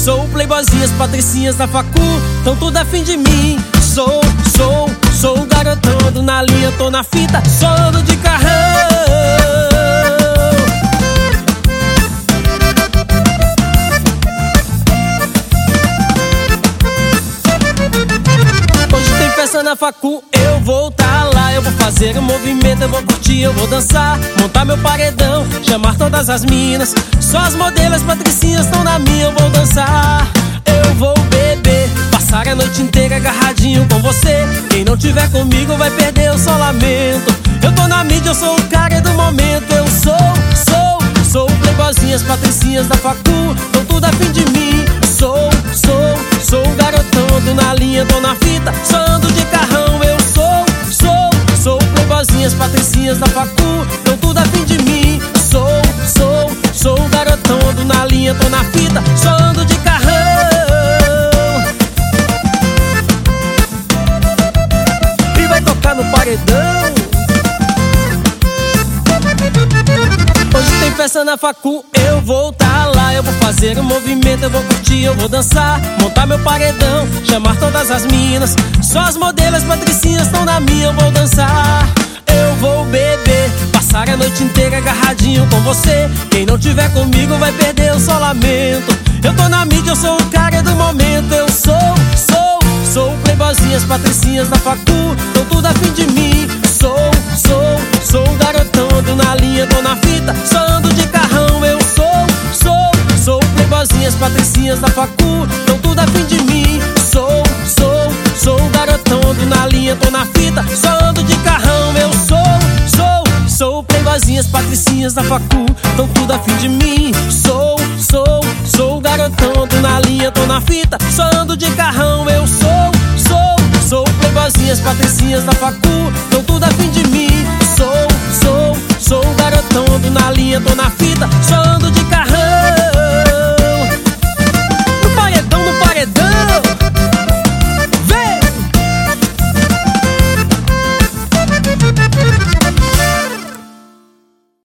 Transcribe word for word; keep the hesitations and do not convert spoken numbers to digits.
Sou playboyzinhas, patricinhas da facu, tão tudo afim de mim. Sou, sou, sou o garotão, ando na linha, tô na fita, só ando de carrão. Hoje tem festa na facu, eu vou tá lá. Eu vou fazer um movimento, eu vou curtir, eu vou dançar, montar meu paredão, chamar todas as minas. Só as modelos, patricinhas estão na minha, eu vou dançar. Eu vou beber, passar a noite inteira agarradinho com você. Quem não tiver comigo vai perder, eu só lamento. Eu tô na mídia, eu sou o cara do momento. Eu sou, sou, sou playboyzinhas, patricinhas da facu, tão tudo afim de mim. Sou, sou, sou o garotão, ando na linha, tô na fita, só ando de carrão. Eu sou, sou, sou playboyzinhas, patricinhas da facu, tão tudo afim de mim. Sou, sou, sou o garotão, ando na linha, tô na fita, só ando de carrão. E vai tocar no paredão. Hoje tem festa na facu, eu vou tá lá. Eu vou fazer um movimento, eu vou curtir, eu vou dançar, montar meu paredão, chamar todas as minas. Só as modelos, patricinhas estão na minha, eu vou dançar. Eu vou beber, passar a noite inteira agarradinho com você. Quem não tiver comigo vai perder, eu só lamento. Eu tô na mídia, eu sou o cara do momento. Eu sou, sou, sou playboyzinhas, patricinhas da facu, tão tudo afim de mim. Sou, sou, sou o garotão, ando na linha, tô na fita, só ando de carrão. Eu sou, sou, sou playboyzinhas, patricinhas da facu, tão tudo afim de mim. Sou, sou, sou o garotão, ando na linha, tô na fita, só ando de carrão. Eu sou, sou, sou playboyzinhas, patricinhas da facu, tão tudo afim de mim. Sou, sou, sou o garotão, ando na linha, tô na fita, só ando de carrão. Eu sou, sou, sou playboyzinhas, patricinhas da facu, tão tudo afim de mim. Sou, sou, sou o garotão, ando na linha, tô na fita,